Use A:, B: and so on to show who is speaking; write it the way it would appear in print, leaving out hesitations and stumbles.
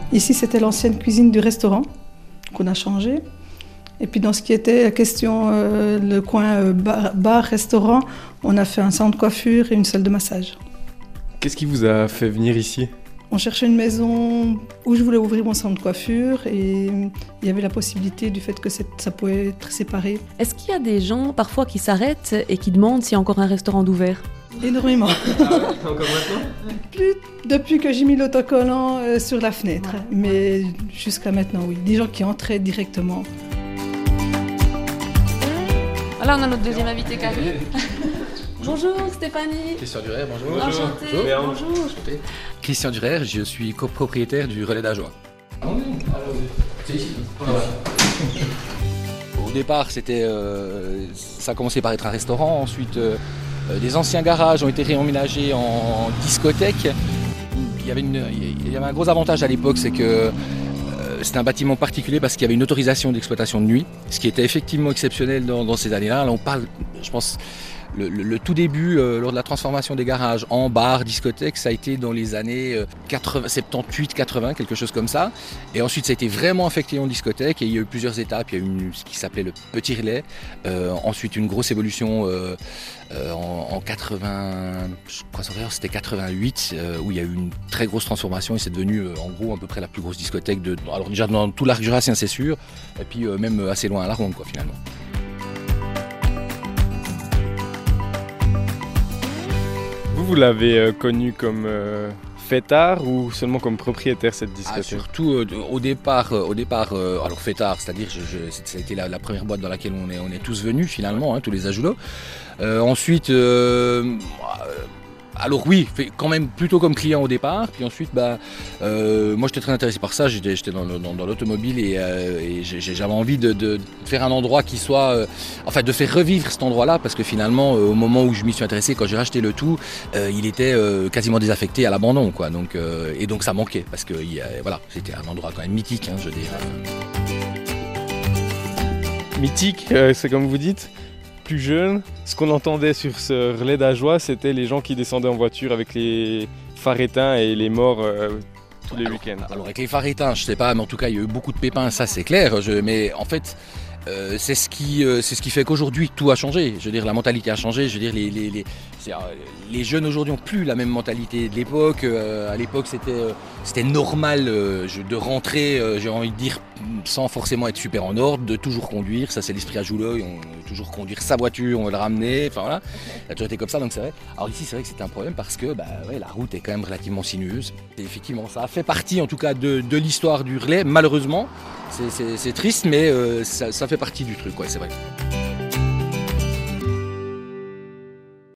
A: Ici, c'était l'ancienne cuisine du restaurant qu'on a changé. Et puis dans ce qui était question, le coin bar-restaurant, on a fait un salon de coiffure et une salle de massage.
B: Qu'est-ce qui vous a fait venir ici ?
A: On cherchait une maison où je voulais ouvrir mon salon de coiffure et il y avait la possibilité du fait que ça pouvait être séparé.
C: Est-ce qu'il y a des gens parfois qui s'arrêtent et qui demandent s'il y a encore un restaurant d'ouvert ?
A: Énormément.
B: Encore maintenant ?
A: Plus depuis que j'ai mis l'autocollant sur la fenêtre, mais jusqu'à maintenant, oui. Des gens qui entraient directement.
C: Voilà, on a notre deuxième invité qui arrive. Bonjour Stéphanie.
D: Christian Durer, bonjour.
C: Enchanté. Bonjour.
D: Enchanté. Christian Durer, je suis copropriétaire du Relais d'Ajoie. C'est ici. Au départ, ça a commencé par être un restaurant. Ensuite, des anciens garages ont été réemménagés en discothèque. Il y avait un gros avantage à l'époque, c'est que c'était un bâtiment particulier parce qu'il y avait une autorisation d'exploitation de nuit, ce qui était effectivement exceptionnel dans ces années-là. Là, on parle, je pense, le tout début, lors de la transformation des garages en bar, discothèque, ça a été dans les années 78-80, quelque chose comme ça. Et ensuite, ça a été vraiment affecté en discothèque et il y a eu plusieurs étapes. Il y a eu ce qui s'appelait le Petit Relais, ensuite une grosse évolution en 80, je crois que c'était 88, où il y a eu une très grosse transformation et c'est devenu en gros à peu près la plus grosse discothèque alors déjà dans tout l'arc jurassien c'est sûr, et puis même assez loin à la ronde quoi finalement.
B: Vous l'avez connu comme fêtard ou seulement comme propriétaire cette discothèque ?
D: Surtout au départ, alors fêtard, c'est-à-dire ça a été la première boîte dans laquelle on est tous venus finalement, hein, tous les Ajoulots. Ensuite, alors oui, quand même plutôt comme client au départ, puis ensuite moi j'étais très intéressé par ça, j'étais dans l'automobile et j'avais envie de faire un endroit qui soit, de faire revivre cet endroit-là, parce que finalement au moment où je m'y suis intéressé, quand j'ai racheté le tout, il était quasiment désaffecté à l'abandon quoi, donc ça manquait, parce que c'était un endroit quand même mythique, hein, je veux dire.
B: Mythique, c'est comme vous dites. Plus jeune, ce qu'on entendait sur ce relais d'Ajoie, c'était les gens qui descendaient en voiture avec les phares éteints et les morts tous les week-ends.
D: Alors avec les phares éteints, je sais pas, mais en tout cas il y a eu beaucoup de pépins, ça c'est clair. Mais en fait, c'est ce qui fait qu'aujourd'hui tout a changé. Je veux dire, la mentalité a changé. Je veux dire, les jeunes aujourd'hui n'ont plus la même mentalité de l'époque. À l'époque, c'était normal de rentrer, j'ai envie de dire, sans forcément être super en ordre, de toujours conduire. Ça, c'est l'esprit Ajoulot. On veut toujours conduire sa voiture, on veut le ramener. Enfin voilà, ça a toujours été comme ça. Donc c'est vrai. Alors ici, c'est vrai que c'était un problème parce que la route est quand même relativement sinueuse. Et effectivement, ça a fait partie, en tout cas, de l'histoire du relais. Malheureusement, c'est triste, mais ça fait partie du truc, ouais, c'est vrai.